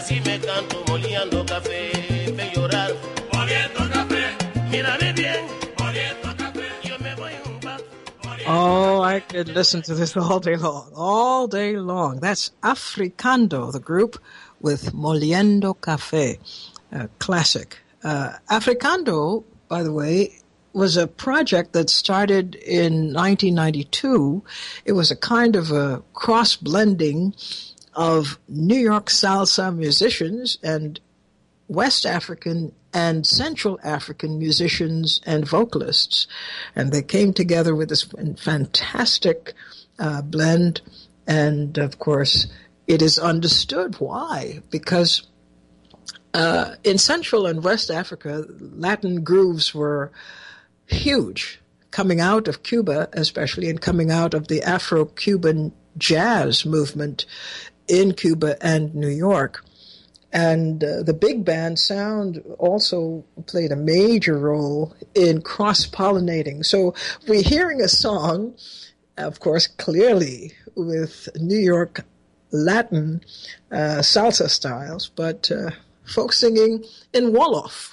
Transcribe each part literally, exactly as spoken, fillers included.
así me canto moliendo café, ve llorar, moliendo café, mírame bien, moliendo café, yo me voy un bar. Oh, I could listen to this all day long, all day long. That's Africando, the group, with Moliendo Café, a classic. Uh, Africando, by the way, was a project that started in nineteen ninety-two. It was a kind of a cross-blending of New York salsa musicians and West African and Central African musicians and vocalists. And they came together with this fantastic uh, blend. And, of course, it is understood why. Because uh, in Central and West Africa, Latin grooves were huge, coming out of Cuba especially, and coming out of the Afro-Cuban jazz movement in Cuba and New York. And uh, the big band sound also played a major role in cross-pollinating. So we're hearing a song, of course, clearly with New York Latin uh, salsa styles, but uh, folks singing in Wolof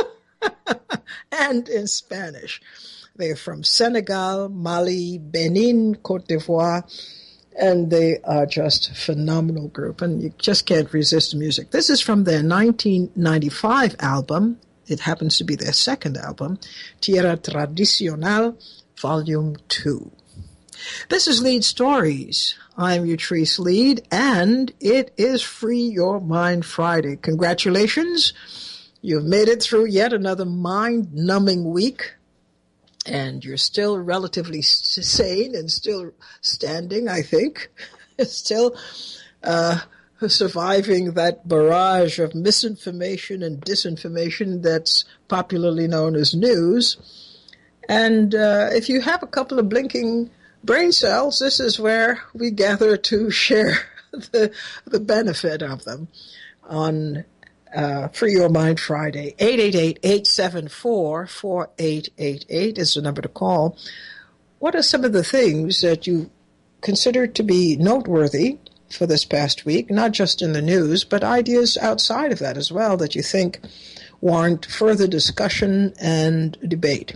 and in Spanish. They're from Senegal, Mali, Benin, Cote d'Ivoire, and they are just a phenomenal group, and you just can't resist the music. This is from their nineteen ninety-five album. It happens to be their second album, Tierra Tradicional, Volume two. This is Lead Stories. I'm Utrice Lead, and it is Free Your Mind Friday. Congratulations. You've made it through yet another mind-numbing week, and you're still relatively sane and still standing, I think, still uh, surviving that barrage of misinformation and disinformation that's popularly known as news. And uh, if you have a couple of blinking brain cells, this is where we gather to share the, the benefit of them on Uh, Free Your Mind Friday. eight eight eight, eight seven four, four eight eight eight is the number to call. What are some of the things that you consider to be noteworthy for this past week, not just in the news, but ideas outside of that as well that you think warrant further discussion and debate?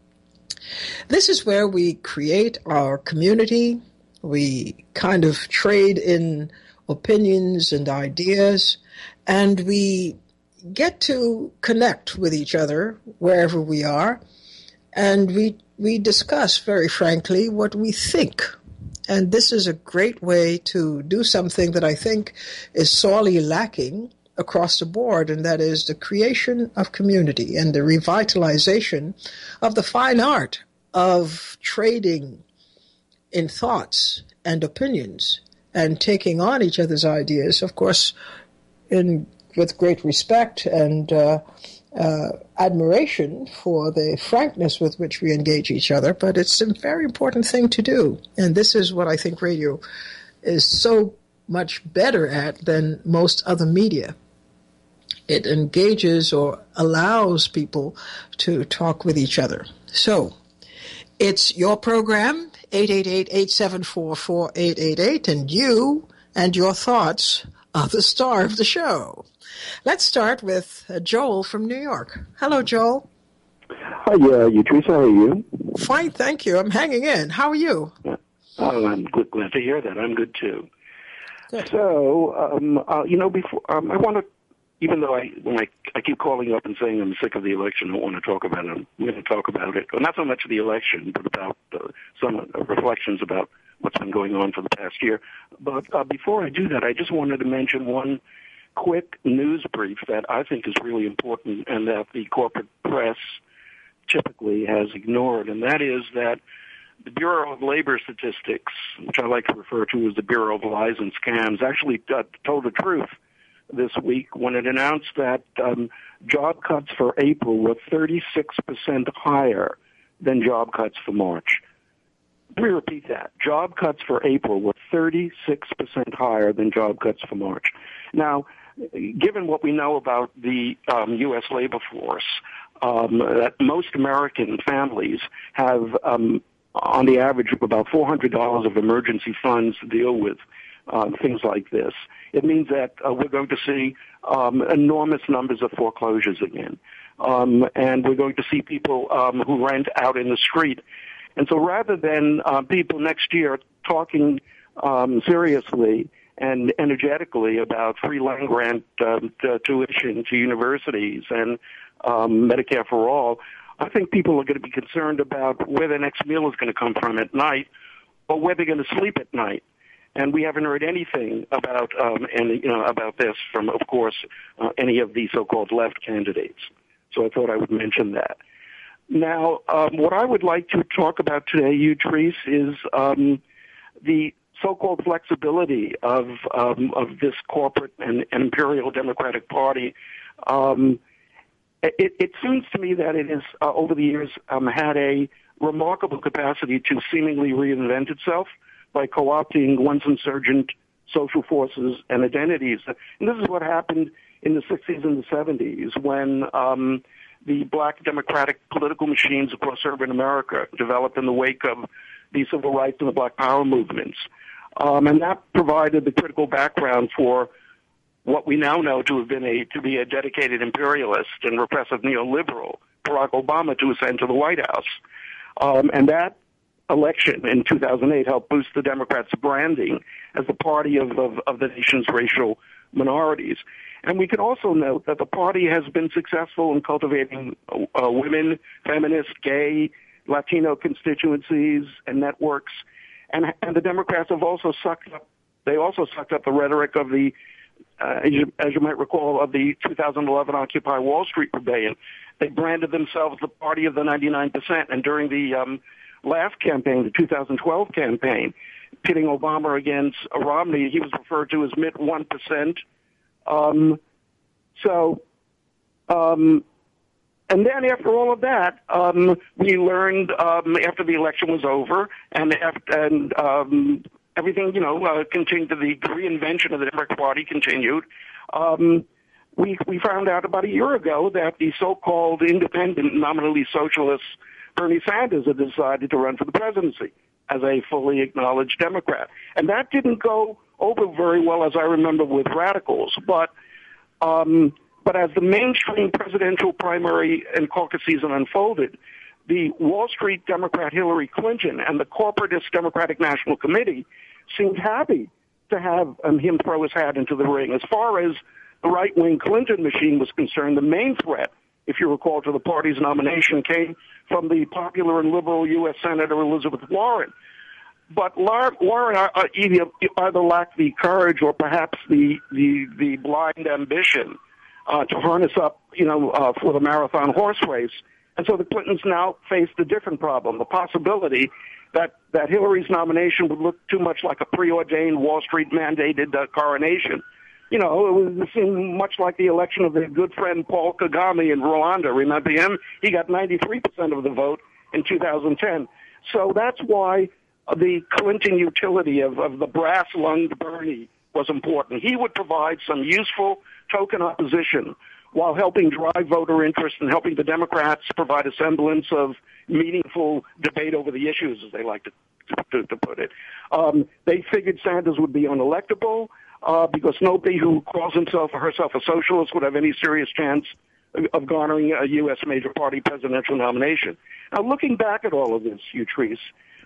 This is where we create our community. We kind of trade in opinions and ideas, and we get to connect with each other wherever we are, and we we discuss very frankly what we think. And this is a great way to do something that I think is sorely lacking across the board, and that is the creation of community and the revitalization of the fine art of trading in thoughts and opinions and taking on each other's ideas, of course, in with great respect and uh, uh, admiration for the frankness with which we engage each other. But it's a very important thing to do. And this is what I think radio is so much better at than most other media. It engages or allows people to talk with each other. So it's your program, eight eight eight, eight seven four, four eight eight eight, and you and your thoughts are the star of the show. Let's start with uh, Joel from New York. Hello, Joel. Hi, uh, Utrice, how are you? Fine, thank you. I'm hanging in. How are you? Uh, oh, I'm good, glad to hear that. I'm good, too. Good. So, um, uh, you know, before um, I want to, even though I when I, I keep calling up and saying I'm sick of the election, I don't want to talk about it, I'm going to talk about it. Well, not so much the election, but about uh, some uh, reflections about what's been going on for the past year. But uh, before I do that, I just wanted to mention one quick news brief that I think is really important and that the corporate press typically has ignored, and that is that the Bureau of Labor Statistics, which I like to refer to as the Bureau of Lies and Scams, actually uh, told the truth this week when it announced that um, job cuts for April were thirty-six percent higher than job cuts for March. Let me repeat that. Job cuts for April were thirty-six percent higher than job cuts for March. Now, given what we know about the um, U S labor force, um, that most American families have, um, on the average, about four hundred dollars of emergency funds to deal with um, things like this. It means that uh, we're going to see um, enormous numbers of foreclosures again. Um, and we're going to see people um, who rent out in the street. And so rather than uh, people next year talking um, seriously and energetically about free land grant um, to tuition to universities and um, Medicare for all, I think people are going to be concerned about where their next meal is going to come from at night or where they're going to sleep at night. And we haven't heard anything about um, any, you know, about this from, of course, uh, any of the so-called left candidates. So I thought I would mention that. Now, um, what I would like to talk about today, you, Therese, is um, the so-called flexibility of um, of this corporate and, and imperial Democratic Party. Um, it, it seems to me that it has, uh, over the years, um, had a remarkable capacity to seemingly reinvent itself by co-opting once insurgent social forces and identities. And this is what happened in the sixties and the seventies when um, the black democratic political machines across urban America developed in the wake of the civil rights and the black power movements. Um, and that provided the critical background for what we now know to have been a to be a dedicated imperialist and repressive neoliberal, Barack Obama, to ascend to the White House. Um, and that election in two thousand eight helped boost the Democrats' branding as the party of, of, of the nation's racial minorities. And we can also note that the party has been successful in cultivating uh, women, feminist, gay, Latino constituencies and networks. And, and the Democrats have also sucked up, they also sucked up the rhetoric of the, uh, as, you, as you might recall, of the two thousand eleven Occupy Wall Street rebellion. They branded themselves the party of the ninety-nine percent. And during the um, last campaign, the two thousand twelve campaign, pitting Obama against Romney, he was referred to as mid one percent. Um, so, um, and then after all of that, um, we learned um, after the election was over, and after, and um, everything, you know, uh, continued. The reinvention of the Democratic Party continued. Um, we we found out about a year ago that the so-called independent, nominally socialist Bernie Sanders had decided to run for the presidency as a fully acknowledged Democrat, and that didn't go over very well, as I remember, with radicals. But um, but as the mainstream presidential primary and caucus season unfolded, the Wall Street Democrat Hillary Clinton and the corporatist Democratic National Committee seemed happy to have um, him throw his hat into the ring. As far as the right-wing Clinton machine was concerned, the main threat, if you recall, to the party's nomination came from the popular and liberal U S Senator Elizabeth Warren. But Warren either lacked the courage or perhaps the the, the blind ambition uh, to harness up, you know, uh, for the marathon horse race. And so the Clintons now faced a different problem, the possibility that, that Hillary's nomination would look too much like a preordained Wall Street mandated uh, coronation. You know, it was seemed much like the election of their good friend Paul Kagame in Rwanda. Remember him? He got ninety-three percent of the vote in two thousand ten. So that's why the Clinton utility of, of the brass-lunged Bernie was important. He would provide some useful token opposition while helping drive voter interest and helping the Democrats provide a semblance of meaningful debate over the issues, as they like to, to, to put it. Um, they figured Sanders would be unelectable uh, because nobody who calls himself or herself a socialist would have any serious chance of garnering a U S major party presidential nomination. Now, looking back at all of this, Utrice,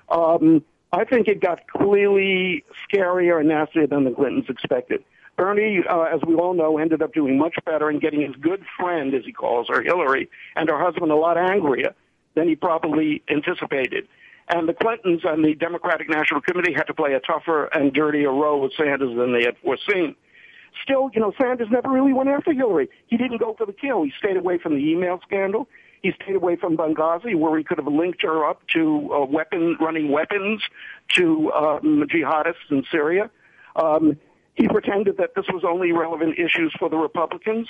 um, I think it got clearly scarier and nastier than the Clintons expected. Bernie, uh, as we all know, ended up doing much better and getting his good friend, as he calls her, Hillary, and her husband a lot angrier than he probably anticipated. And the Clintons and the Democratic National Committee had to play a tougher and dirtier role with Sanders than they had foreseen. Still, you know, Sanders never really went after Hillary. He didn't go for the kill. He stayed away from the email scandal. He stayed away from Benghazi, where he could have linked her up to uh, weapon running weapons to um, jihadists in Syria. Um, he pretended that this was only relevant issues for the Republicans.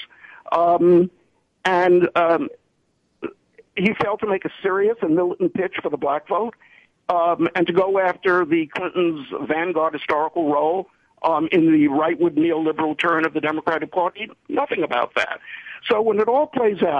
Um, and um, he failed to make a serious and militant pitch for the black vote um, and to go after the Clintons' vanguard historical role um, in the rightward neoliberal turn of the Democratic Party. Nothing about that. So when it all plays out,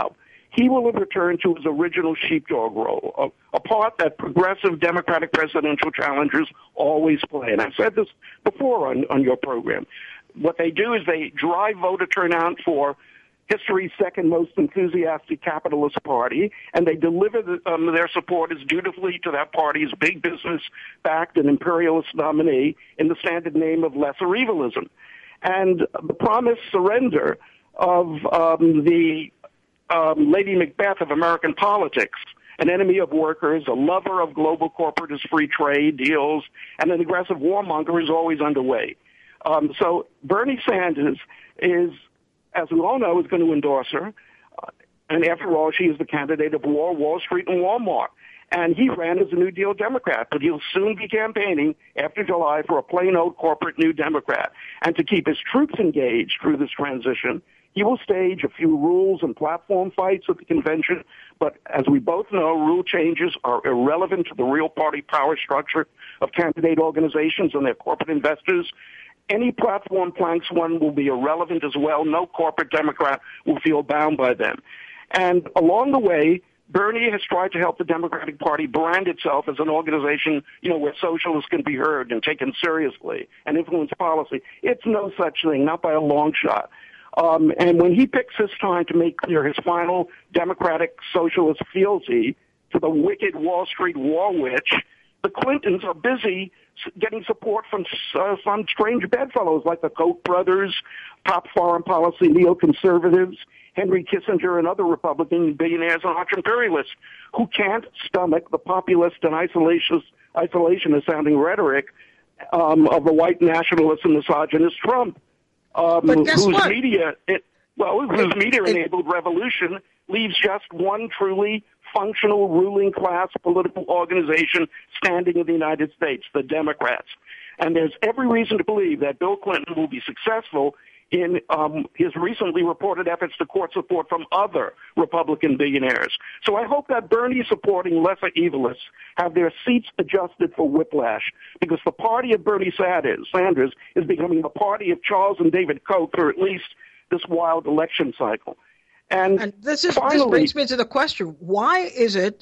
he will have returned to his original sheepdog role, a, a part that progressive Democratic presidential challengers always play. And I've said this before on, on your program. What they do is they drive voter turnout for history's second most enthusiastic capitalist party, and they deliver the, um, their supporters dutifully to that party's big business-backed and imperialist nominee in the standard name of lesser evilism. And the promised surrender of um, the um, Lady Macbeth of American politics, an enemy of workers, a lover of global corporatist free trade deals, and an aggressive warmonger is always underway. Um, so Bernie Sanders is, as we all know, is going to endorse her. Uh, and after all, she is the candidate of war, Wall Street, and Walmart. And he ran as a New Deal Democrat, but he'll soon be campaigning after July for a plain old corporate New Democrat. And to keep his troops engaged through this transition, he will stage a few rules and platform fights at the convention. But as we both know, rule changes are irrelevant to the real party power structure of candidate organizations and their corporate investors. Any platform planks one will be irrelevant as well. No corporate Democrat will feel bound by them. And along the way, Bernie has tried to help the Democratic Party brand itself as an organization, you know, where socialists can be heard and taken seriously and influence policy. It's no such thing, not by a long shot. Um, and when he picks his time to make clear his final Democratic socialist fealty to the wicked Wall Street war witch, the Clintons are busy getting support from uh, some strange bedfellows like the Koch brothers, top foreign policy neoconservatives, Henry Kissinger, and other Republican billionaires and arch-imperialists who can't stomach the populist and isolationist, isolationist-sounding rhetoric um, of the white nationalist and misogynist Trump, um, but guess whose what? media, it, well, whose media-enabled revolution leaves just one truly functional ruling class political organization standing in the United States, the Democrats. And there's every reason to believe that Bill Clinton will be successful in um, his recently reported efforts to court support from other Republican billionaires. So I hope that Bernie supporting lesser evilists have their seats adjusted for whiplash, because the party of Bernie Sanders, Sanders is becoming the party of Charles and David Koch for at least this wild election cycle. And, and this, is, finally, this brings me to the question, why is it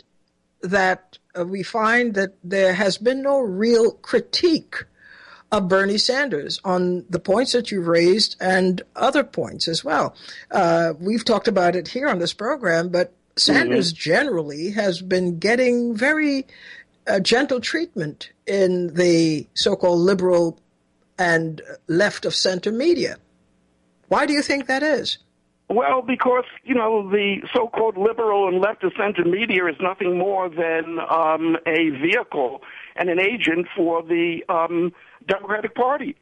that uh, we find that there has been no real critique of Bernie Sanders on the points that you raised and other points as well? Uh, we've talked about it here on this program, but Sanders mm-hmm. generally has been getting very uh, gentle treatment in the so-called liberal and left of center media. Why do you think that is? Well, because, you know, the so-called liberal and left-of-center media is nothing more than um, a vehicle and an agent for the um, Democratic Party.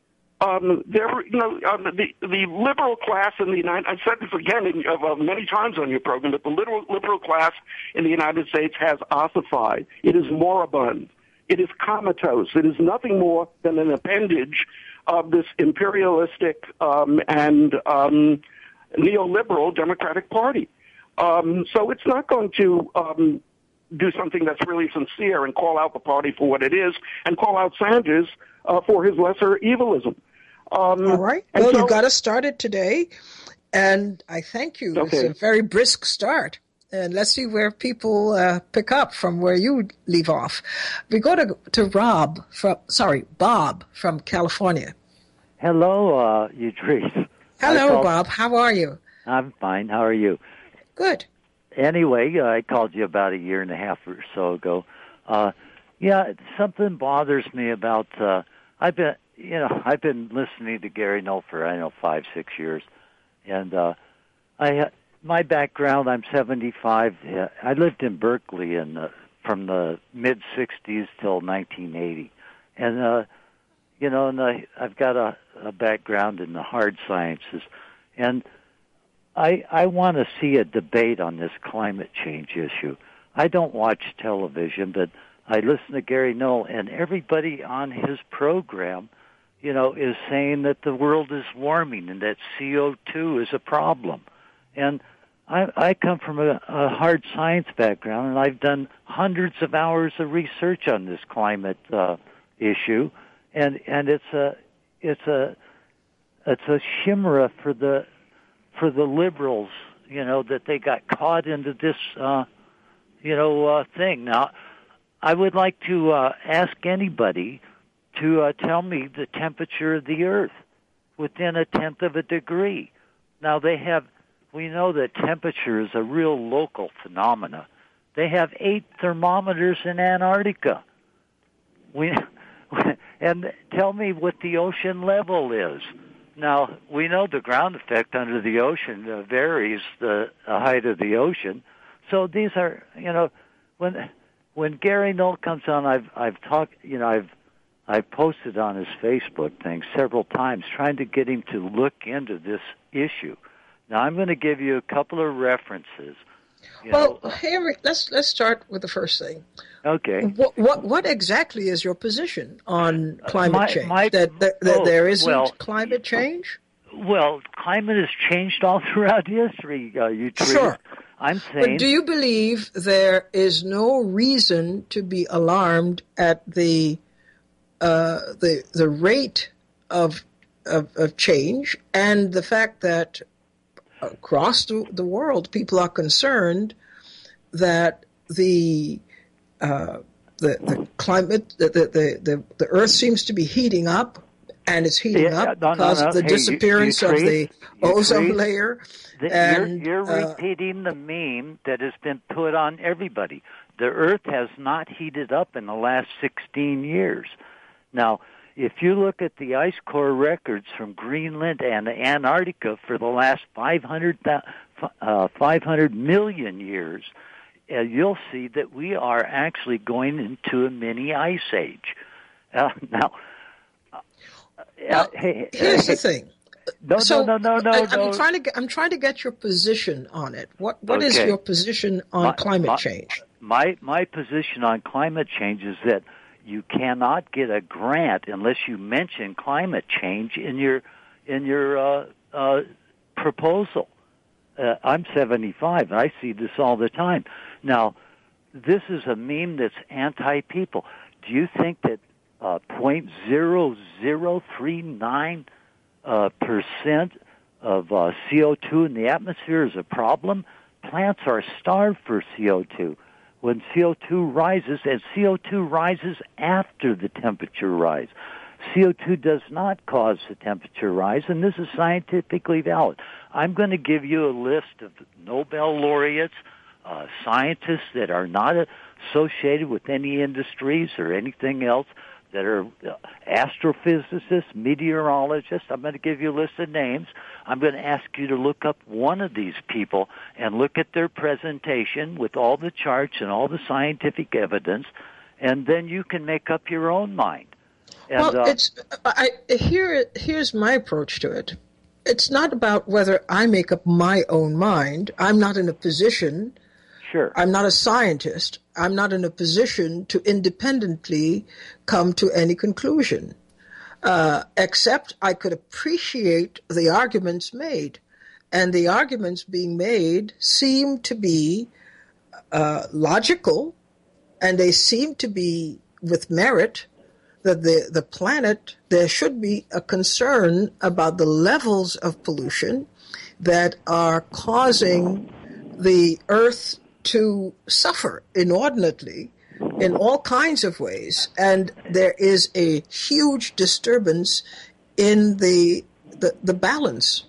Um, there, you know, um, the the liberal class in the United I've said this again uh, many times on your program, but the liberal liberal class in the United States has ossified. It is moribund. It is comatose. It is nothing more than an appendage of this imperialistic um, and um, neoliberal Democratic Party. Um, so it's not going to um, do something that's really sincere and call out the party for what it is and call out Sanders uh, for his lesser evilism. Um, All right. Well, so, you got us started today, and I thank you. Okay. It's a very brisk start. And let's see where people uh, pick up from where you leave off. We go to to Rob from, sorry, Bob from California. Hello, uh, Idris. Hello, called, Bob. How are you? I'm fine. How are you? Good. Anyway, I called you about a year and a half or so ago. Uh, yeah, something bothers me about. Uh, I've been, you know, I've been listening to Gary Null for I don't know five, six years, and uh, I, my background. I'm seventy-five. I lived in Berkeley in the, from the mid sixties till nineteen eighty, and uh, you know, and I, I've got a, a background in the hard sciences, and I I want to see a debate on this climate change issue. I don't watch television, but I listen to Gary Null, and everybody on his program, you know, is saying that the world is warming and that C O two is a problem. And I, I come from a, a hard science background, and I've done hundreds of hours of research on this climate uh, issue, and and it's a it's a it's a chimera for the for the liberals you know, that they got caught into this, uh, you know, uh, thing. Now, I would like to uh, ask anybody to uh, tell me the temperature of the Earth within a tenth of a degree. Now, they have, we know that temperature is a real local phenomena. They have eight thermometers in Antarctica. We, and tell me what the ocean level is. Now, we know the ground effect under the ocean uh, varies the uh, height of the ocean. So these are, you know, when when Gary Null comes on, I've I've talked, you know, I've I've posted on his Facebook thing several times trying to get him to look into this issue. Now, I'm going to give you a couple of references. You well, know, Henry, let's let's start with the first thing. Okay. What what, what exactly is your position on climate my, change? My, that that, that oh, there isn't well, climate change? Well, climate has changed all throughout history. Uh, you treat. Sure. I'm saying. But do you believe there is no reason to be alarmed at the uh, the the rate of, of of change and the fact that across the, the world people are concerned that the uh, the the climate the, the the the Earth seems to be heating up, and it's heating yeah, up no, because no, no. of the hey, disappearance you, you of the ozone treat, layer. The, and, you're you're uh, repeating the meme that has been put on everybody. The Earth has not heated up in the last sixteen years. Now, if you look at the ice core records from Greenland and Antarctica for the last five hundred, uh, five hundred million years, uh, you'll see that we are actually going into a mini ice age. Uh, now, uh, well, hey, here's hey, the thing. No, so no, no, no, I, no, I'm no. trying to get, I'm trying to get your position on it. What what okay. is your position on my, climate my, change? My my position on climate change is that you cannot get a grant unless you mention climate change in your in your uh, uh, proposal. Uh, I'm seventy-five, and I see this all the time. Now, this is a meme that's anti-people. Do you think that uh, point zero zero three nine uh, percent of uh, C O two in the atmosphere is a problem? Plants are starved for C O two. When C O two rises, and C O two rises after the temperature rise. C O two does not cause the temperature rise, and this is scientifically valid. I'm going to give you a list of Nobel laureates, uh, scientists that are not associated with any industries or anything else, that are astrophysicists, meteorologists. I'm going to give you a list of names. I'm going to ask you to look up one of these people and look at their presentation with all the charts and all the scientific evidence, and then you can make up your own mind. And, well, uh, it's I, here. Here's my approach to it. It's not about whether I make up my own mind. I'm not in a position. Sure. I'm not a scientist. I'm not in a position to independently come to any conclusion, uh, except I could appreciate the arguments made. And the arguments being made seem to be uh, logical, and they seem to be with merit, that the, the planet, there should be a concern about the levels of pollution that are causing the Earth to suffer inordinately in all kinds of ways, and there is a huge disturbance in the the, the balance,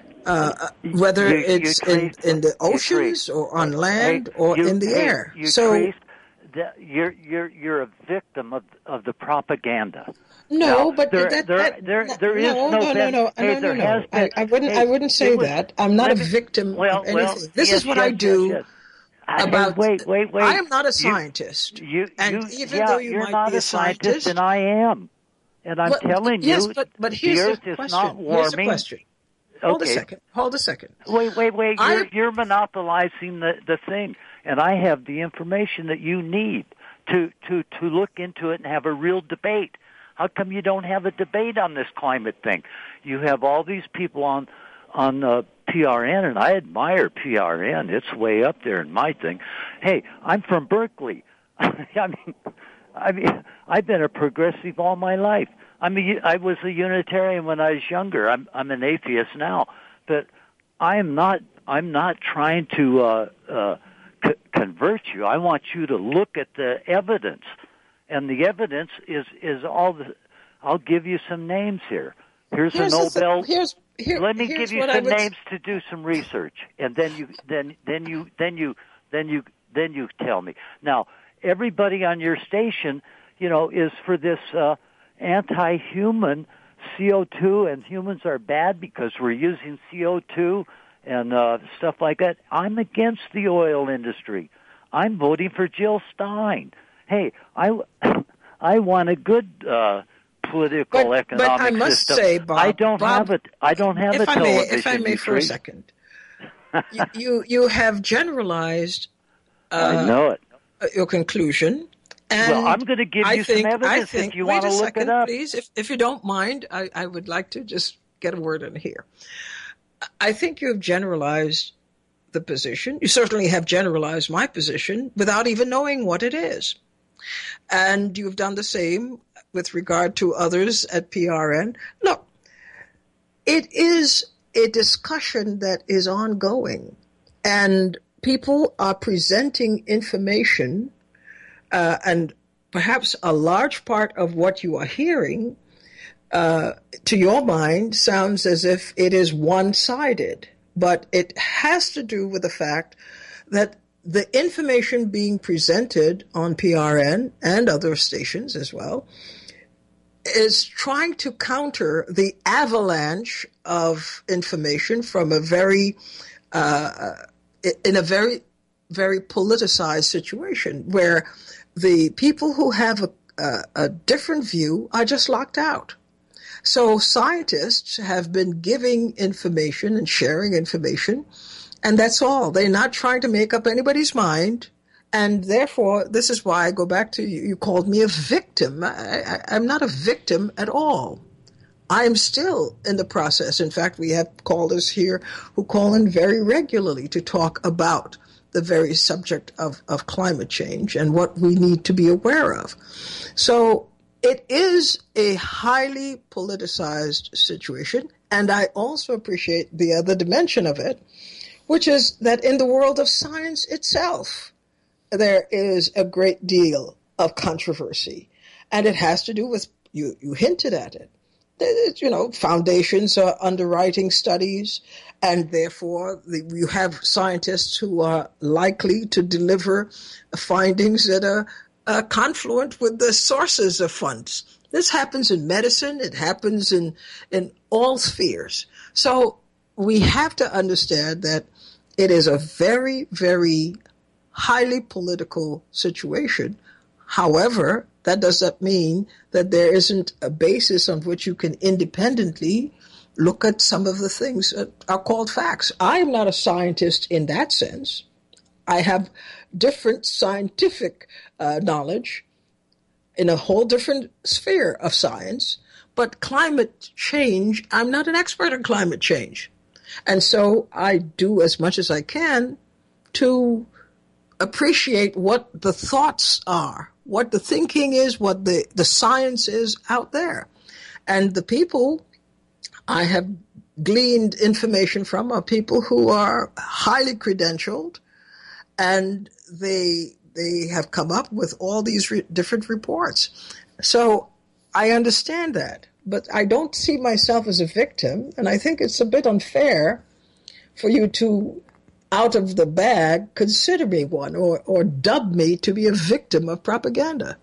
uh, whether you, it's you in, in the you oceans treat, or on land hey, or you, in the hey, air. You so treat, the, you're you're you're a victim of of the propaganda. no, now, but there, that, there, that, there, that, there is no, no, no, no, no, hey, no, there no, has no. been, I, I wouldn't, hey, I wouldn't say was, that. I'm not a me, victim well, of anything. well, this yes, is what yes, I do. Yes, yes. About hey, wait, wait, wait. I am not a You- scientist, You, and you, even yeah, though you you're might not be a a scientist, scientist, and I am, and I'm well, telling yes, you, but but the here's Earth the is question. not Here's the warming. question. Hold Okay. a second. Hold a second. Wait, wait, wait. I- You're, you're monopolizing the, the thing, and I have the information that you need to, to, to look into it and have a real debate. How come you don't have a debate on this climate thing? You have all these people on on uh, P R N, and I admire P R N. It's way up there in my thing. Hey, I'm from Berkeley. I mean, I mean, I've been a progressive all my life. I mean, I was a Unitarian when I was younger. I'm I'm an atheist now, but I am not I'm not trying to uh, uh, c- convert you. I want you to look at the evidence, and the evidence is is all the. I'll give you some names here. Here's, here's a Nobel. Th- here's here, Let me here's give you some some names to do some research, and then you then then you then you then you then you tell me. Now, everybody on your station, you know, is for this uh, anti-human C O two, and humans are bad because we're using C O two and uh, stuff like that. I'm against the oil industry. I'm voting for Jill Stein. Hey, I I want a good uh, political but, economic but I must system. say, Bob, I don't Bob, have it. I don't have if a I television. may, if I may, for a second, you, you you have generalized. Uh, I know it. Your conclusion. And well, I'm going to give I you think, some evidence I think, if you wait want to a look second, it up. Please, if, if you don't mind, I, I would like to just get a word in here. I think you have generalized the position. You certainly have generalized my position without even knowing what it is. And you've done the same with regard to others at P R N. Look, it is a discussion that is ongoing, and people are presenting information, uh, and perhaps a large part of what you are hearing, uh, to your mind, sounds as if it is one-sided. But it has to do with the fact that the information being presented on P R N and other stations as well is trying to counter the avalanche of information from a very uh, in a very, very politicized situation where the people who have a, a, a different view are just locked out. So scientists have been giving information and sharing information, and that's all. They're not trying to make up anybody's mind, and therefore, this is why I go back to you, you called me a victim. I, I, I'm not a victim at all. I am still in the process. In fact, we have callers here who call in very regularly to talk about the very subject of, of climate change and what we need to be aware of. So it is a highly politicized situation, and I also appreciate the other dimension of it, which is that in the world of science itself, there is a great deal of controversy, and it has to do with, you, you hinted at it, you know, foundations are underwriting studies, and therefore the, you have scientists who are likely to deliver findings that are uh, confluent with the sources of funds. This happens in medicine. It happens in, in all spheres. So we have to understand that it is a very, very highly political situation. However, that doesn't mean that there isn't a basis on which you can independently look at some of the things that are called facts. I am not a scientist in that sense. I have different scientific uh, knowledge in a whole different sphere of science, but climate change, I'm not an expert on climate change. And so I do as much as I can to appreciate what the thoughts are, what the thinking is, what the, the science is out there. And the people I have gleaned information from are people who are highly credentialed, and they they have come up with all these re- different reports. So I understand that, but I don't see myself as a victim, and I think it's a bit unfair for you to, out of the bag, consider me one or, or dub me to be a victim of propaganda.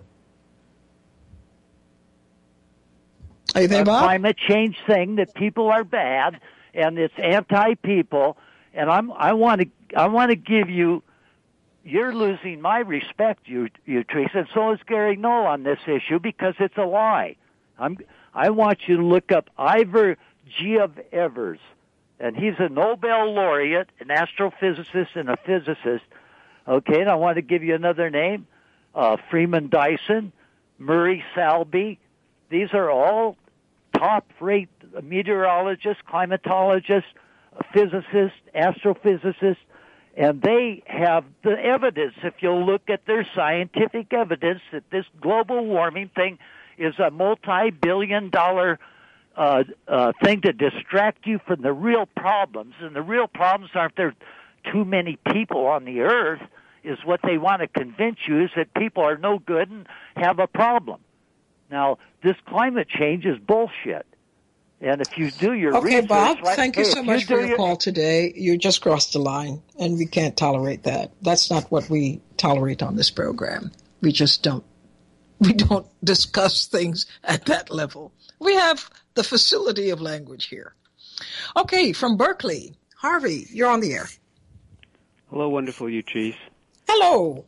Are you there, A Bob? climate change thing that people are bad and it's anti-people, and I'm I want to I want to give you. You're losing my respect, you you Teresa, and so is Gary Null on this issue because it's a lie. I'm I want you to look up Ivor G. of Evers. And he's a Nobel laureate, an astrophysicist and a physicist. Okay, and I want to give you another name, uh, Freeman Dyson, Murray Salby. These are all top-rate meteorologists, climatologists, physicists, astrophysicists, and they have the evidence, if you'll look at their scientific evidence, that this global warming thing is a multi-billion dollar uh, uh, thing to distract you from the real problems. And the real problems aren't there too many people on the earth. Is what they want to convince you is that people are no good and have a problem. Now, this climate change is bullshit. And if you do your okay, research... Bob, like, thank you hey, so much you for your, your call today. You just crossed the line, and we can't tolerate that. That's not what we tolerate on this program. We just don't. We don't discuss things at that level. We have the facility of language here. Okay, from Berkeley, Harvey, you're on the air. Hello, wonderful Utrice. Hello.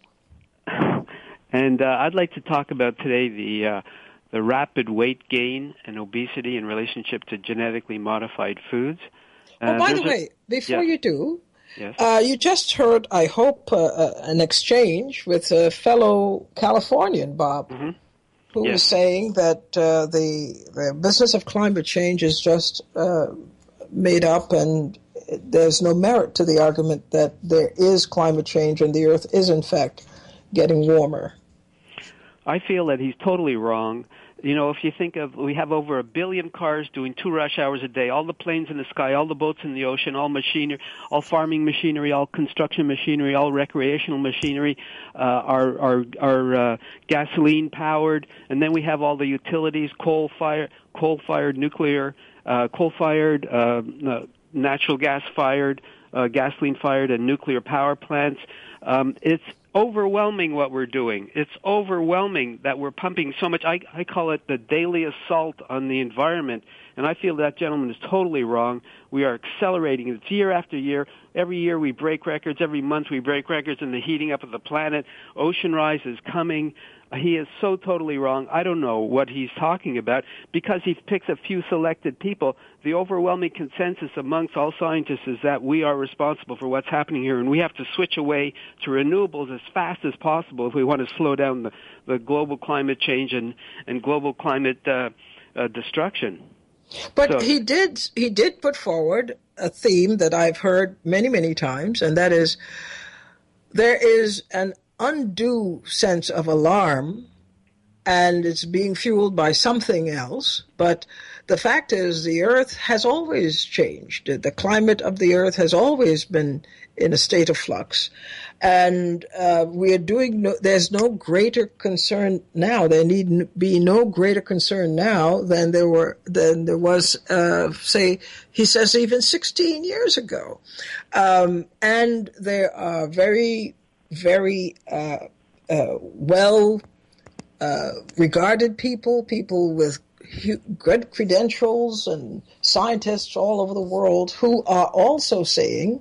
And uh, I'd like to talk about today the uh, the rapid weight gain and obesity in relationship to genetically modified foods. Uh, oh, by the a, way, before yes. you do, yes. uh, you just heard, I hope, uh, uh, an exchange with a fellow Californian, Bob, mm-hmm. who yes. was saying that uh, the, the business of climate change is just uh, made up, and there's no merit to the argument that there is climate change and the Earth is, in fact, getting warmer. I feel that he's totally wrong. You know, if you think of, we have over a billion cars doing two rush hours a day, all the planes in the sky, all the boats in the ocean, all machinery, all farming machinery, all construction machinery, all recreational machinery, uh, are, are, are, uh, gasoline powered, and then we have all the utilities, coal fire, coal fired nuclear, uh, coal fired, uh, uh natural gas fired, uh, gasoline fired, and nuclear power plants. Um, it's overwhelming what we're doing. It's overwhelming that we're pumping so much. I, I call it the daily assault on the environment, and I feel that gentleman is totally wrong. We are accelerating. It's year after year. Every year we break records. Every month we break records in the heating up of the planet. Ocean rise is coming. He is so totally wrong. I don't know what he's talking about because he picks a few selected people. The overwhelming consensus amongst all scientists is that we are responsible for what's happening here, and we have to switch away to renewables as fast as possible if we want to slow down the, the global climate change and, and global climate uh, uh, destruction. But so, he did he did put forward a theme that I've heard many, many times, and that is there is an undue sense of alarm, and it's being fueled by something else. But the fact is the Earth has always changed. The climate of the Earth has always been in a state of flux. And uh, we are doing, no, there's no greater concern now. There need be no greater concern now than there were, than there was, uh, say, he says even sixteen years ago. Um, and there are very, very uh, uh, well uh, regarded people, people with good credentials and scientists all over the world who are also saying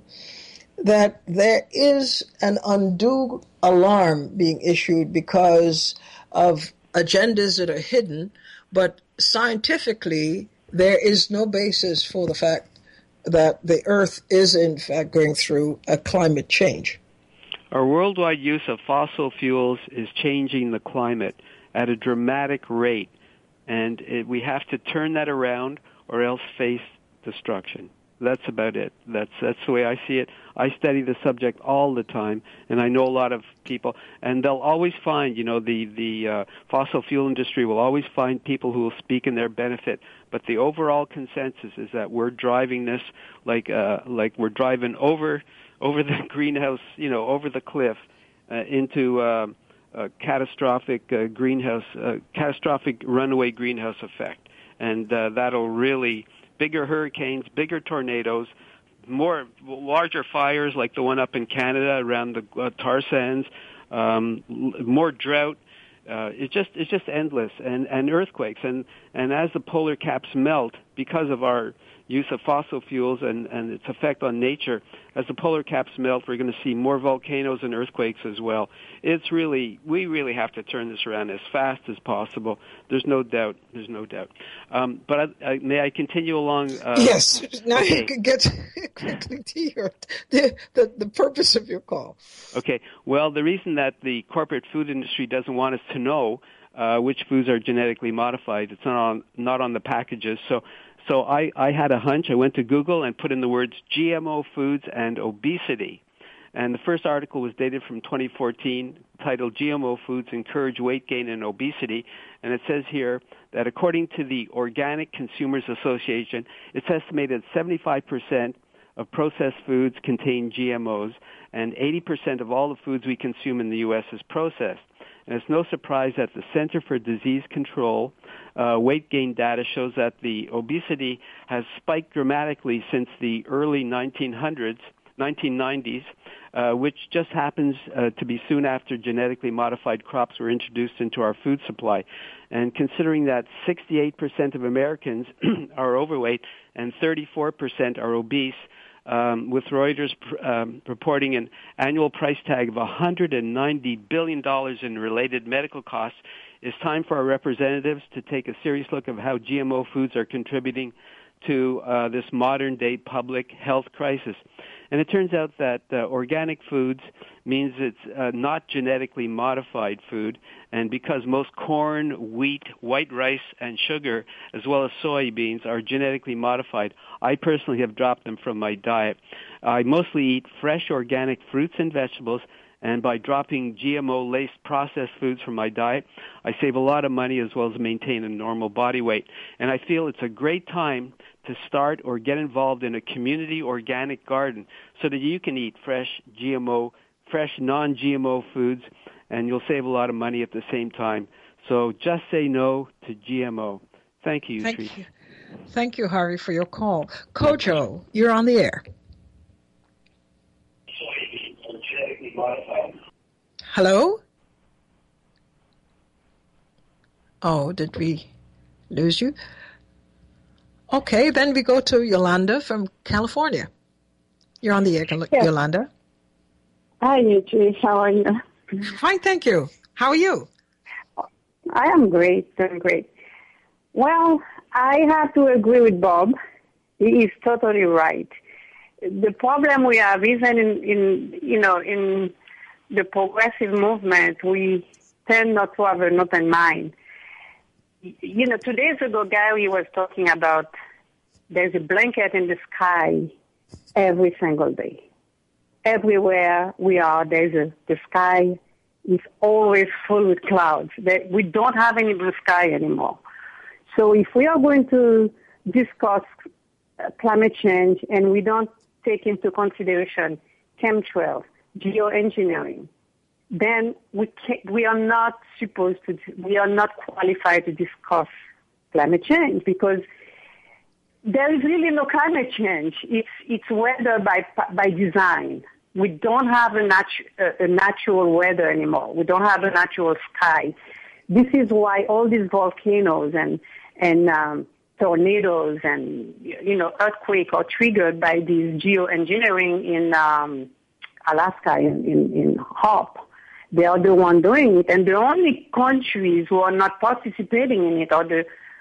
that there is an undue alarm being issued because of agendas that are hidden, but scientifically there is no basis for the fact that the Earth is in fact going through a climate change. Our worldwide use of fossil fuels is changing the climate at a dramatic rate, and it, we have to turn that around or else face destruction. That's about it. That's that's the way I see it. I study the subject all the time, and I know a lot of people, and they'll always find, you know, the the uh, fossil fuel industry will always find people who will speak in their benefit. But the overall consensus is that we're driving this like uh, like we're driving over over the greenhouse, you know, over the cliff uh, into uh, a catastrophic uh, greenhouse, uh, catastrophic runaway greenhouse effect, and uh, that'll really. Bigger hurricanes, bigger tornadoes, more larger fires like the one up in Canada around the uh, tar sands, um, more drought. Uh, it's just it's just endless, and, and earthquakes. And, and as the polar caps melt because of our use of fossil fuels and, and its effect on nature, as the polar caps melt, we're going to see more volcanoes and earthquakes as well. It's really, we really have to turn this around as fast as possible. There's no doubt. There's no doubt. Um, but I, I, may I continue along? Uh, yes. Now okay. you can get quickly to your, the, the, the purpose of your call. Okay. Well, the reason that the corporate food industry doesn't want us to know uh, which foods are genetically modified, it's not on, not on the packages. So So I, I had a hunch. I went to Google and put in the words G M O foods and obesity. And the first article was dated from twenty fourteen, titled G M O Foods Encourage Weight Gain and Obesity. And it says here that according to the Organic Consumers Association, it's estimated seventy-five percent of processed foods contain G M Os, and eighty percent of all the foods we consume in the U S is processed. And it's no surprise that the Center for Disease Control uh, weight gain data shows that the obesity has spiked dramatically since the early nineteen hundreds, nineteen nineties, uh, which just happens uh, to be soon after genetically modified crops were introduced into our food supply. And considering that sixty-eight percent of Americans are overweight and thirty-four percent are obese, Um, with Reuters um, reporting an annual price tag of one hundred ninety billion dollars in related medical costs, it's time for our representatives to take a serious look at how G M O foods are contributing to uh, this modern-day public health crisis. And it turns out that uh, organic foods means it's uh, not genetically modified food, and because most corn, wheat, white rice, and sugar, as well as soybeans, are genetically modified, I personally have dropped them from my diet. I mostly eat fresh organic fruits and vegetables, and by dropping G M O-laced processed foods from my diet, I save a lot of money as well as maintain a normal body weight. And I feel it's a great time to start or get involved in a community organic garden so that you can eat fresh G M O, fresh non-G M O foods, and you'll save a lot of money at the same time. So just say no to G M O. Thank you, Thank Teresa. you. Thank you, Harry, for your call. Kojo, you're on the air. Hello? Oh, did we lose you? Okay, then we go to Yolanda from California. You're on the air, Yes. Yolanda. Hi, Nutrice. How are you? Fine, thank you. How are you? I am great. Doing great. Well, I have to agree with Bob. He is totally right. The problem we have, even in, in you know, in the progressive movement, we tend not to have an open mind. You know, two days ago, Gary was talking about there's a blanket in the sky every single day. Everywhere we are, there's a, the sky is always full with clouds. That we don't have any blue sky anymore. So if we are going to discuss uh, climate change and we don't take into consideration chemtrails, geoengineering, then we can, we are not supposed to, we are not qualified to discuss climate change because there is really no climate change. It's it's weather by by design. We don't have a, natu- a natural weather anymore. We don't have a natural sky. This is why all these volcanoes and and um, tornadoes and you know earthquakes are triggered by this geoengineering in um, Alaska in in, in HAARP. They are the one doing it, and the only countries who are not participating in it are the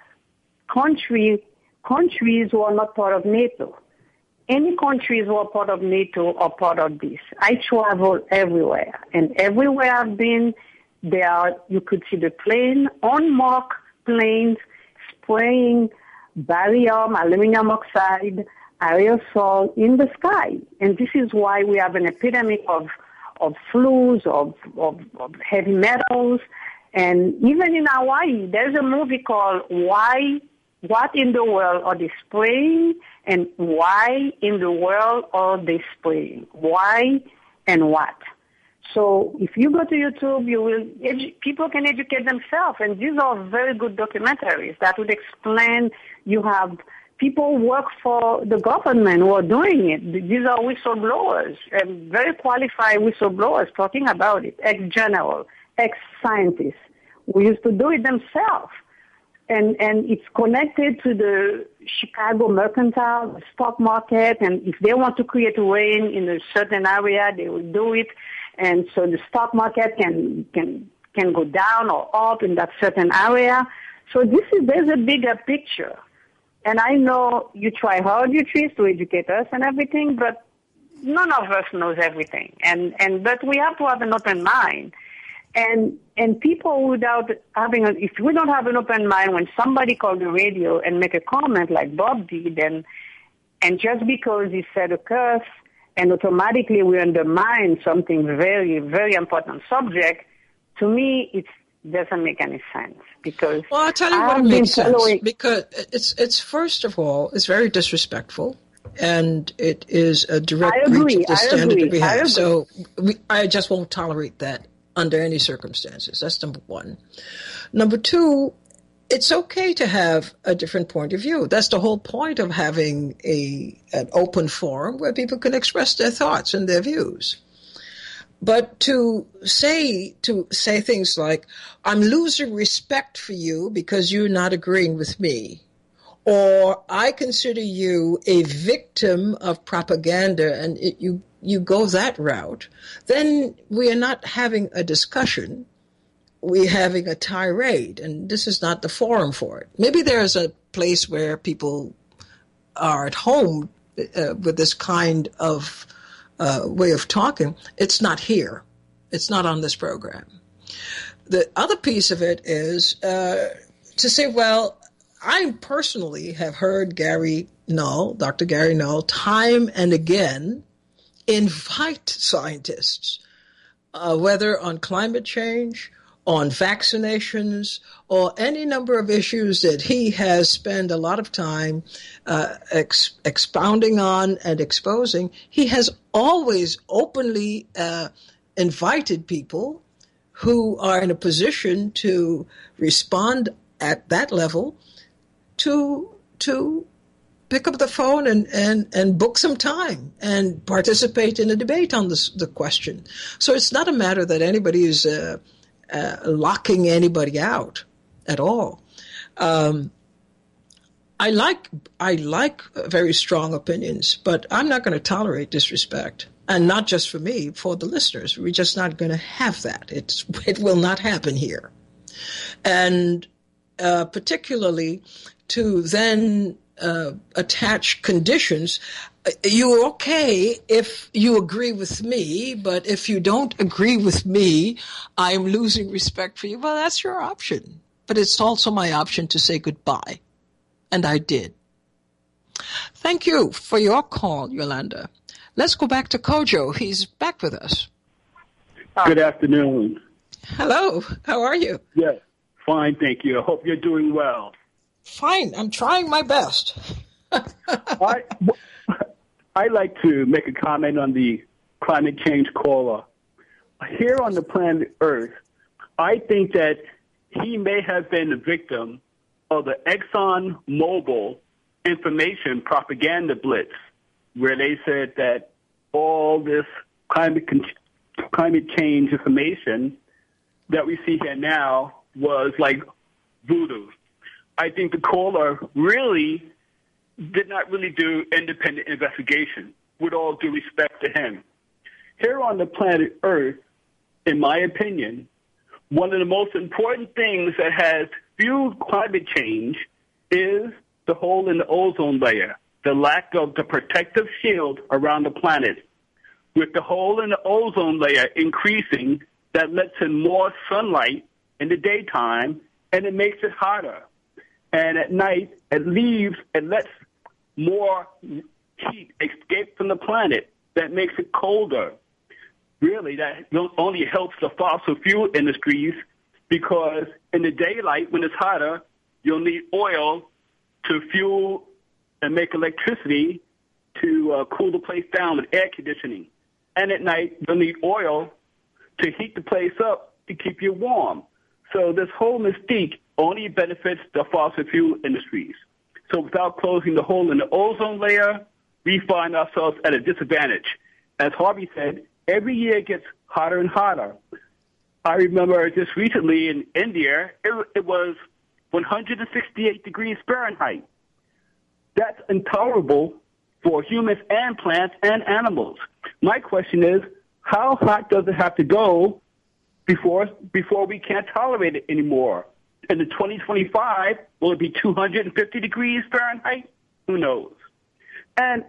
country countries who are not part of NATO. Any countries who are part of NATO are part of this. I travel everywhere, and everywhere I've been, there are, you could see the plane, unmarked planes spraying barium, aluminum oxide, aerosol in the sky. And this is why we have an epidemic of of flus, of, of, of heavy metals. And even in Hawaii, there's a movie called Why, What in the World Are They Spraying? And Why in the World Are They Spraying? Why and what? So if you go to YouTube, you will, edu- people can educate themselves. And these are very good documentaries that would explain. You have people work for the government who are doing it. These are whistleblowers, and very qualified whistleblowers talking about it, ex-general, ex-scientists who used to do it themselves. And and it's connected to the Chicago mercantile, the stock market, and if they want to create rain in a certain area, they will do it. And so the stock market can can can go down or up in that certain area. So this is there's a bigger picture. And I know you try hard, you try to educate us and everything, but none of us knows everything. And, and, but we have to have an open mind. And, and people without having, a, if we don't have an open mind, when somebody called the radio and make a comment like Bob did, and, and just because he said a curse, and automatically we undermine something very, very important subject, to me, it doesn't make any sense. Because well, I'll tell you what it makes sense. Because it's, it's first of all, it's very disrespectful, and it is a direct breach of the standard that we have. So we, I just won't tolerate that under any circumstances. That's number one. Number two, it's okay to have a different point of view. That's the whole point of having a an open forum where people can express their thoughts and their views. But to say to say things like, I'm losing respect for you because you're not agreeing with me, or I consider you a victim of propaganda, and it, you, you go that route, then we are not having a discussion. We're having a tirade, and this is not the forum for it. Maybe there's a place where people are at home uh, with this kind of uh, way of talking. It's not here. It's not on this program. The other piece of it is uh, to say, well, I personally have heard Gary Null, Doctor Gary Null, time and again invite scientists, uh, whether on climate change, on vaccinations, or any number of issues that he has spent a lot of time uh, ex- expounding on and exposing. He has always openly uh, invited people who are in a position to respond at that level to to pick up the phone and, and, and book some time and participate in a debate on this, the question. So it's not a matter that anybody is uh, uh, locking anybody out at all. Um, I like I like very strong opinions, but I'm not going to tolerate disrespect, and not just for me, for the listeners. We're just not going to have that. It's it will not happen here, and uh, particularly to then uh, attach conditions. You're okay if you agree with me, but if you don't agree with me, I'm losing respect for you. Well, that's your option, but it's also my option to say goodbye. And I did. Thank you for your call, Yolanda. Let's go back to Kojo. He's back with us. Good afternoon. Hello. How are you? Yes, fine, thank you. I hope you're doing well. Fine. I'm trying my best. I, I'd like to make a comment on the climate change caller. Here on the planet Earth, I think that he may have been a victim of the Exxon Mobil information propaganda blitz, where they said that all this climate con- climate change information that we see here now was like voodoo. I think the caller really did not really do independent investigation, with all due respect to him. Here on the planet Earth, in my opinion, one of the most important things that has fueled climate change is the hole in the ozone layer, the lack of the protective shield around the planet. With the hole in the ozone layer increasing, that lets in more sunlight in the daytime, and it makes it hotter. And at night, it leaves, it lets more heat escape from the planet. That makes it colder. Really, that only helps the fossil fuel industries, because in the daylight, when it's hotter, you'll need oil to fuel and make electricity to uh, cool the place down with air conditioning. And at night, you'll need oil to heat the place up to keep you warm. So this whole mystique only benefits the fossil fuel industries. So without closing the hole in the ozone layer, we find ourselves at a disadvantage. As Harvey said, every year it gets hotter and hotter. I remember just recently in India, it, it was one hundred sixty-eight degrees Fahrenheit. That's intolerable for humans and plants and animals. My question is, how hot does it have to go before before we can't tolerate it anymore? In the twenty twenty-five, will it be two hundred fifty degrees Fahrenheit? Who knows? And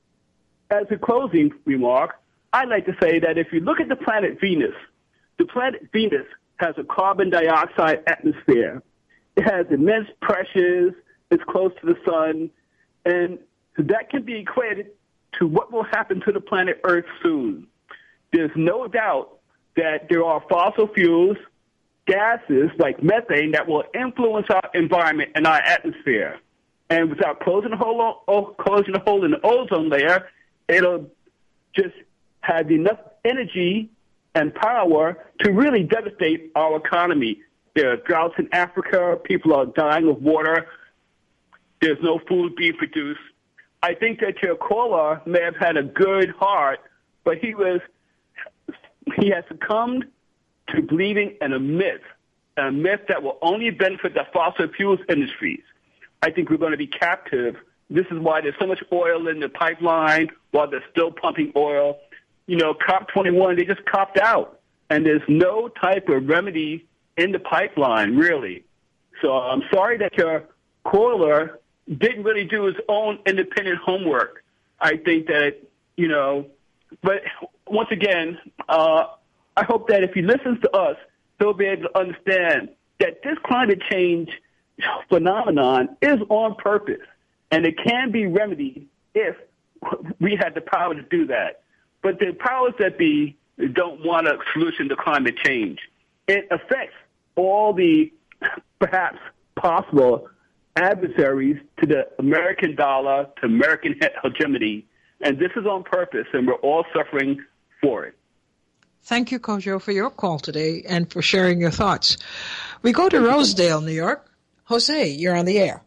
as a closing remark, I'd like to say that if you look at the planet Venus, the planet Venus has a carbon dioxide atmosphere. It has immense pressures. It's close to the sun. And that can be equated to what will happen to the planet Earth soon. There's no doubt that there are fossil fuels, gases like methane that will influence our environment and our atmosphere. And without closing the hole, oh, closing the hole in the ozone layer, it'll just have enough energy and power to really devastate our economy. There are droughts in Africa. People are dying of water. There's no food being produced. I think that your caller may have had a good heart, but he was he has succumbed to believing in a myth, a myth that will only benefit the fossil fuels industries. I think we're going to be captive. This is why there's so much oil in the pipeline while they're still pumping oil. You know, COP twenty-one, they just copped out, and there's no type of remedy in the pipeline, really. So I'm sorry that your caller didn't really do his own independent homework. I think that, you know, but once again, uh, I hope that if he listens to us, he'll be able to understand that this climate change phenomenon is on purpose, and it can be remedied if we had the power to do that. But the powers that be don't want a solution to climate change. It affects all the perhaps possible adversaries to the American dollar, to American hegemony, and this is on purpose, and we're all suffering for it. Thank you, Kojo, for your call today and for sharing your thoughts. We go to Rosedale, New York. Jose, you're on the air.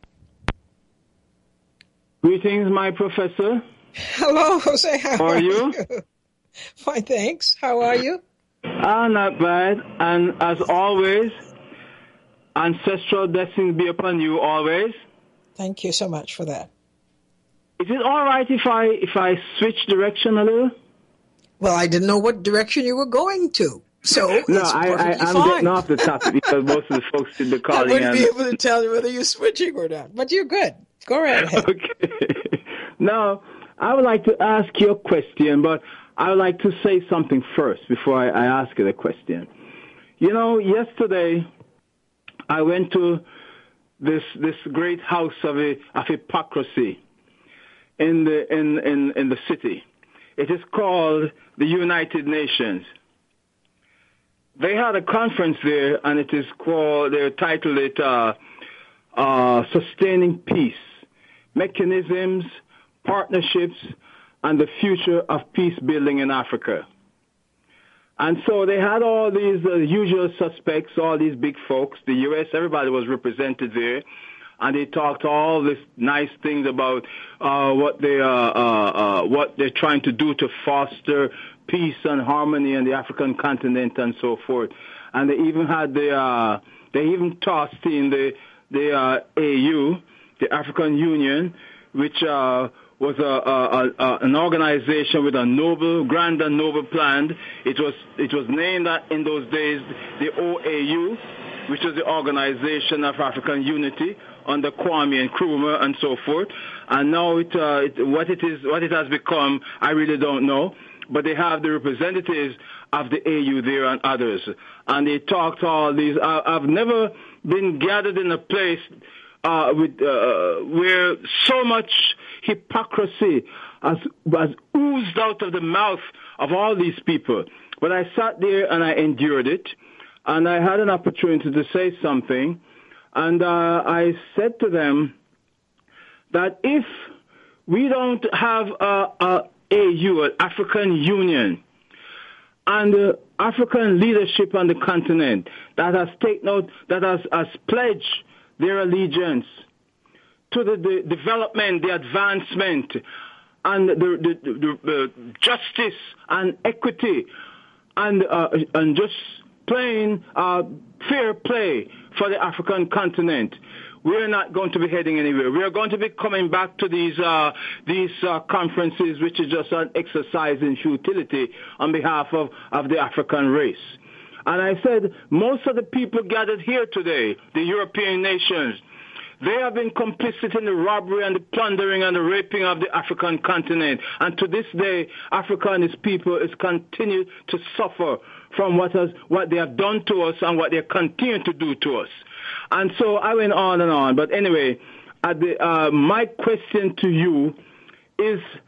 Greetings, my professor. Hello, Jose. How, How are you? you? Fine, thanks. How are you? Ah, not bad. And as always, ancestral blessings be upon you always. Thank you so much for that. Is it all right if I if I switch direction a little? Well, I didn't know what direction you were going to. So no, it's I, I, I'm fine. getting off the topic because most of the folks did the calling. I wouldn't and... be able to tell you whether you're switching or not, but you're good. Go right ahead. Okay. Now, I would like to ask you a question, but I would like to say something first before I, I ask you the question. You know, yesterday I went to this this great house of a, of hypocrisy in the in, in in the city. It is called the United Nations. They had a conference there, and it is called, they titled it uh, uh, Sustaining Peace, Mechanisms, Partnerships, and the Future of Peace Building in Africa. And so they had all these uh, usual suspects, all these big folks, the U S, everybody was represented there. And they talked all these nice things about uh, what they uh, uh, uh, what they're trying to do to foster peace and harmony in the African continent and so forth. And they even had the uh, they even tossed in the the uh, A U, the African Union, which uh, was a, a, a, an organization with a noble, grand and noble plan. It was it was named in those days the O A U, which is the Organization of African Unity, under Kwame and Nkrumah and so forth. And now it, uh, it, what it is, what it has become, I really don't know. But they have the representatives of the A U there and others. And they talked all these. I, I've never been gathered in a place uh, with uh, where so much hypocrisy has, has oozed out of the mouth of all these people. But I sat there and I endured it. And I had an opportunity to say something. And uh, I said to them that if we don't have a, a A U, an African Union, and uh, African leadership on the continent that has taken out, that has, has pledged their allegiance to the, the development, the advancement, and the, the, the, the justice and equity, and uh, and just plain uh, fair play for the African continent, we're not going to be heading anywhere. We are going to be coming back to these uh, these uh, conferences, which is just an exercise in futility on behalf of, of the African race. And I said, most of the people gathered here today, the European nations, they have been complicit in the robbery and the plundering and the raping of the African continent. And to this day, Africa and its people is continued to suffer from what has what they have done to us and what they continue to do to us. And so I went on and on. But anyway, at the, uh, my question to you is,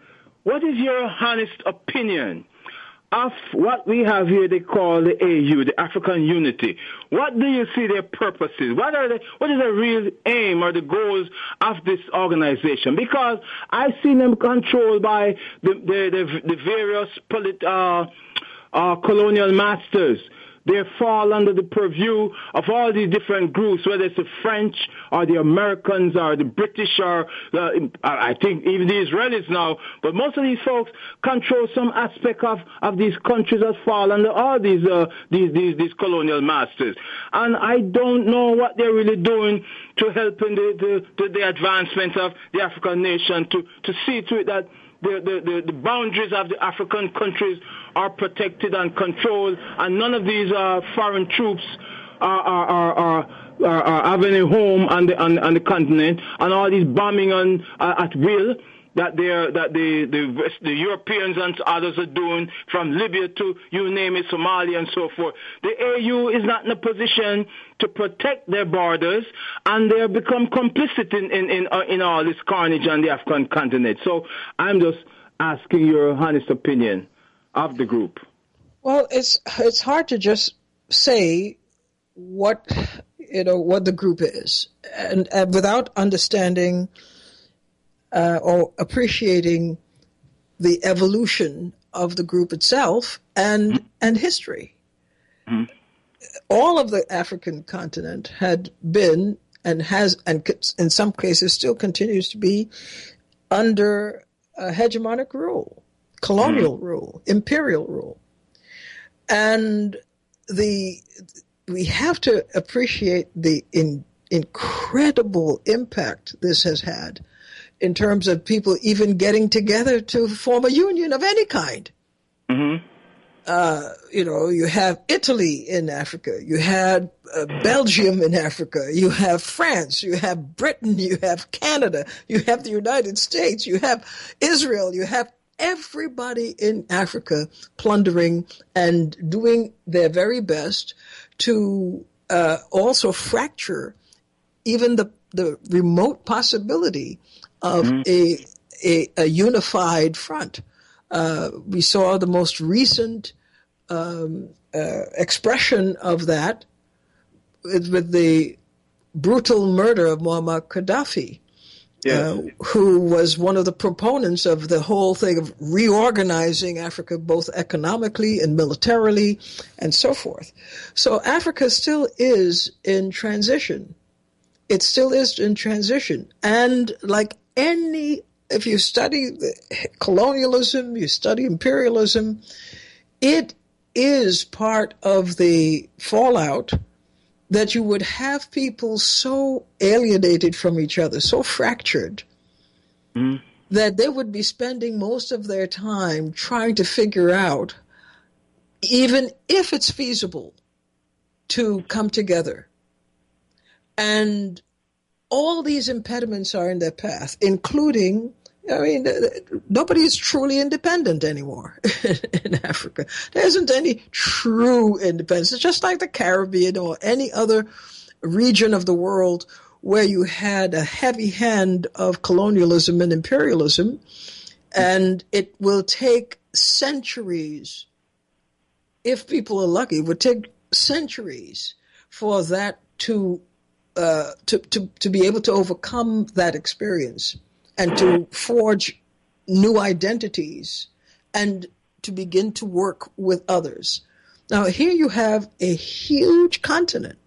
what is your honest opinion of what we have here they call the A U, the African Unity? What do you see their purposes? What are the, what is the real aim or the goals of this organization? Because I see them controlled by the the, the, the various polit, uh, uh, colonial masters. They fall under the purview of all these different groups, whether it's the French or the Americans or the British or the, I think even the Israelis now. But most of these folks control some aspect of, of these countries that fall under all these, uh, these, these, these colonial masters. And I don't know what they're really doing to help in the, the, the advancement of the African nation, to, to see to it that The, the, the boundaries of the African countries are protected and controlled, and none of these uh, foreign troops are, are, are, are, are, are having a home on the, on, on the continent, and all these bombing on, uh, at will that they are, that the, the, the Europeans and others are doing, from Libya to, you name it, Somalia and so forth. The A U is not in a position to protect their borders, and they have become complicit in, in, in, uh, in all this carnage on the African continent. So I'm just asking your honest opinion of the group. Well, it's it's hard to just say what, you know, what the group is, and, and without understanding Uh, or appreciating the evolution of the group itself and mm-hmm. and history. Mm-hmm. All of the African continent had been and has, and in some cases still continues to be, under a hegemonic rule, colonial mm-hmm. rule, imperial rule. And the we have to appreciate the in, incredible impact this has had in terms of people even getting together to form a union of any kind. Mm-hmm. Uh, you know, you have Italy in Africa, you had uh, Belgium in Africa, you have France, you have Britain, you have Canada, you have the United States, you have Israel, you have everybody in Africa plundering and doing their very best to uh, also fracture even the, the remote possibility of mm-hmm. a, a a unified front. Uh, we saw the most recent um, uh, expression of that with, with the brutal murder of Muammar Gaddafi, yes. uh, who was one of the proponents of the whole thing of reorganizing Africa, both economically and militarily, and so forth. So Africa still is in transition. It still is in transition, and like any, if you study colonialism, you study imperialism, it is part of the fallout that you would have people so alienated from each other, so fractured, mm. that they would be spending most of their time trying to figure out, even if it's feasible, to come together. And all these impediments are in their path, including, I mean, nobody is truly independent anymore in Africa. There isn't any true independence. It's just like the Caribbean or any other region of the world where you had a heavy hand of colonialism and imperialism, and it will take centuries, if people are lucky, it would take centuries for that to Uh, to, to, to be able to overcome that experience and to forge new identities and to begin to work with others. Now, here you have a huge continent,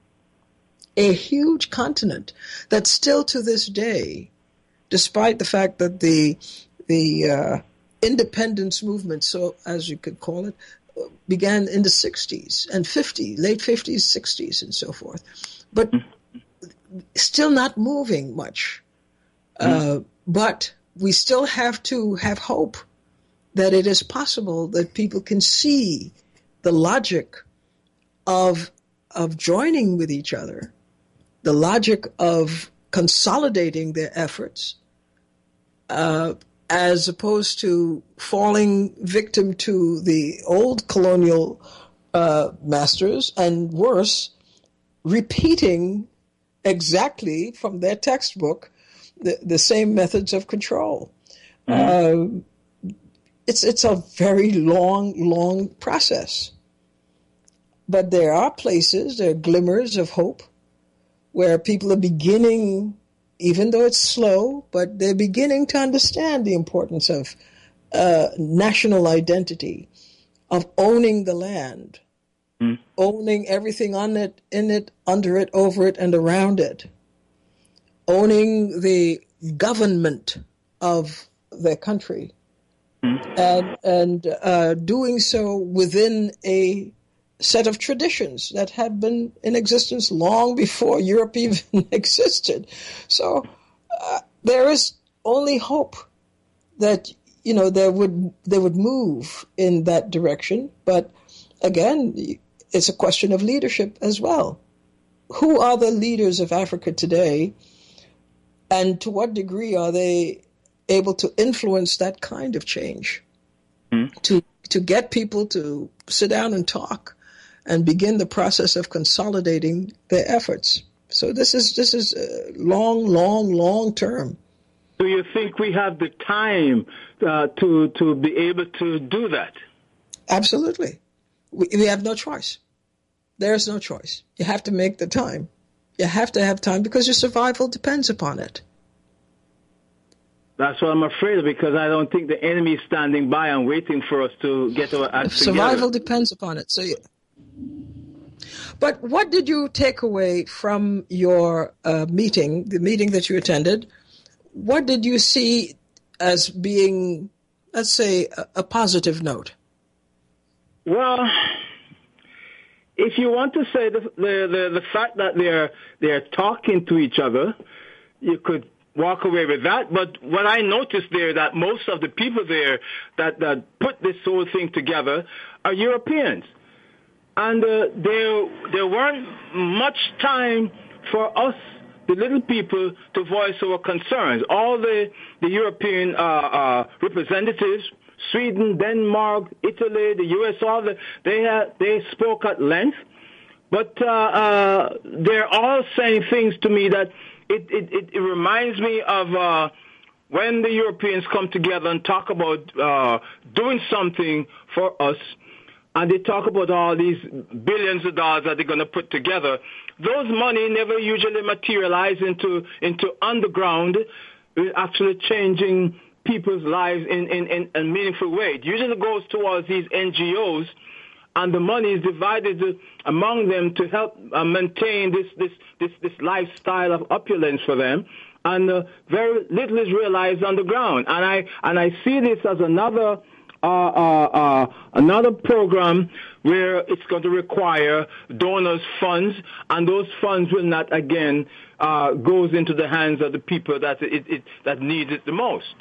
a huge continent that still to this day, despite the fact that the, the uh, independence movement, so as you could call it, began in the sixties and fifties, late fifties, sixties, and so forth. But still not moving much. Uh, but we still have to have hope that it is possible that people can see the logic of of joining with each other, the logic of consolidating their efforts, uh, as opposed to falling victim to the old colonial uh, masters, and worse, repeating exactly from their textbook the, the same methods of control. Mm-hmm. Uh, it's it's a very long, long process. But there are places, there are glimmers of hope where people are beginning, even though it's slow, but they're beginning to understand the importance of uh, national identity, of owning the land, mm. owning everything on it, in it, under it, over it, and around it, owning the government of their country, mm. and and uh, doing so within a set of traditions that have been in existence long before Europe even existed. So uh, there is only hope that, you know, there would they would move in that direction. But again, it's a question of leadership as well. Who are the leaders of Africa today, and to what degree are they able to influence that kind of change? Mm. To to get people to sit down and talk and begin the process of consolidating their efforts. So this is this is uh, long, long, long term. Do you think we have the time uh, to to be able to do that? Absolutely. We, we have no choice. There is no choice. You have to make the time. You have to have time because your survival depends upon it. That's what I'm afraid of, because I don't think the enemy is standing by and waiting for us to get our act together. Survival depends upon it. So. You, But what did you take away from your uh, meeting, the meeting that you attended? What did you see as being, let's say, a, a positive note? Well, if you want to say the the, the, the fact that they're they're talking to each other, you could walk away with that. But what I noticed there, that most of the people there that, that put this whole thing together are Europeans. And uh, there, there weren't much time for us, the little people, to voice our concerns. All the, the European uh, uh, representatives, Sweden, Denmark, Italy, the U S, all the, they had, they spoke at length. But uh, uh, they're all saying things to me that it, it, it, it reminds me of uh, when the Europeans come together and talk about uh, doing something for us. And they talk about all these billions of dollars that they're going to put together. Those money never usually materialize into into underground, actually changing people's lives in, in, in a meaningful way. It usually goes towards these N G Os, and the money is divided among them to help uh, maintain this, this, this, this lifestyle of opulence for them. And uh, very little is realized on the ground. And I, and I see this as another... Uh, uh, uh, another program where it's going to require donors' funds, and those funds will not again uh, goes into the hands of the people that it, it that need it the most.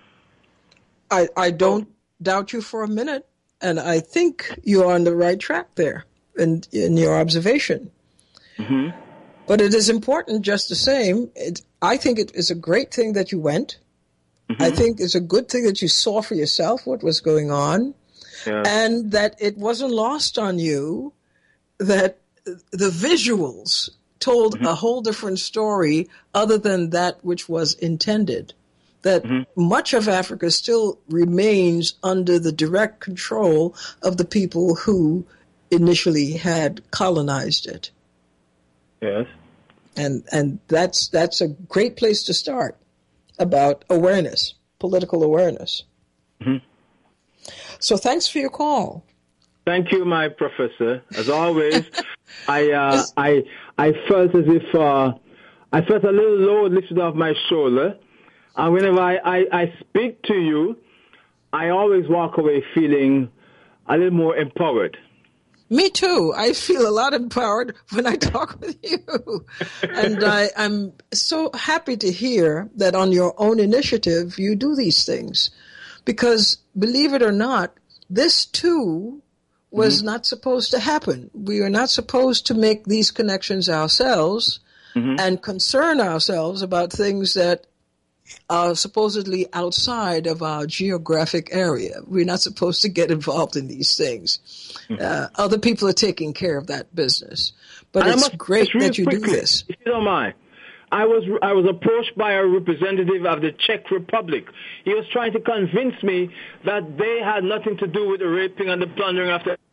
I, I don't doubt you for a minute, and I think you're on the right track there in in your observation. Mm-hmm. But it is important just the same. It, I think it is a great thing that you went. Mm-hmm. I think it's a good thing that you saw for yourself what was going on, yeah. and that it wasn't lost on you that the visuals told mm-hmm. a whole different story other than that which was intended, that mm-hmm. much of Africa still remains under the direct control of the people who initially had colonized it. Yes. And and that's that's a great place to start. About awareness, political awareness. Mm-hmm. So thanks for your call. Thank you, my professor. As always, I uh, I I felt as if uh, I felt a little load lifted off my shoulder, and whenever I, I, I speak to you, I always walk away feeling a little more empowered. Me too. I feel a lot empowered when I talk with you. And I, I'm so happy to hear that on your own initiative you do these things. Because, believe it or not, this too was mm-hmm. not supposed to happen. We are not supposed to make these connections ourselves mm-hmm. and concern ourselves about things that are supposedly outside of our geographic area. We're not supposed to get involved in these things. Mm-hmm. Uh, other people are taking care of that business. But and it's great that you quickly, do this. If you don't mind, I was I was approached by a representative of the Czech Republic. He was trying to convince me that they had nothing to do with the raping and the plundering of the...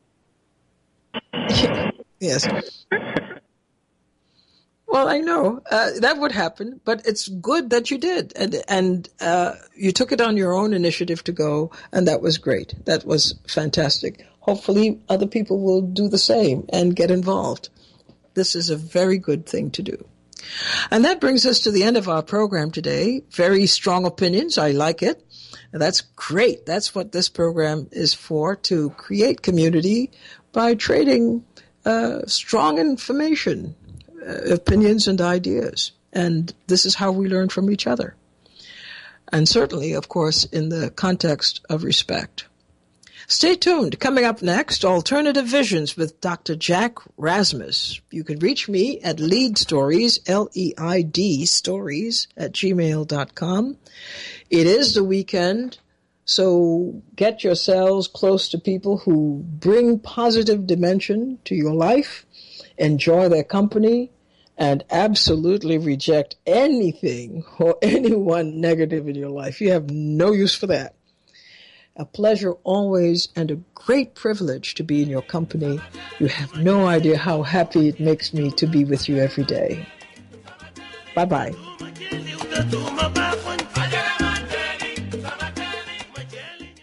Yes. Well, I know uh, that would happen, but it's good that you did, and and uh, you took it on your own initiative to go, and that was great. That was fantastic. Hopefully, other people will do the same and get involved. This is a very good thing to do. And that brings us to the end of our program today. Very strong opinions. I like it. And that's great. That's what this program is for, to create community by trading uh, strong information, uh, opinions and ideas. And this is how we learn from each other. And certainly, of course, in the context of respect. Stay tuned. Coming up next, Alternative Visions with Doctor Jack Rasmus. You can reach me at Leid Stories, L E I D, stories, at gmail dot com. It is the weekend, so get yourselves close to people who bring positive dimension to your life, enjoy their company, and absolutely reject anything or anyone negative in your life. You have no use for that. A pleasure always and a great privilege to be in your company. You have no idea how happy it makes me to be with you every day. Bye-bye.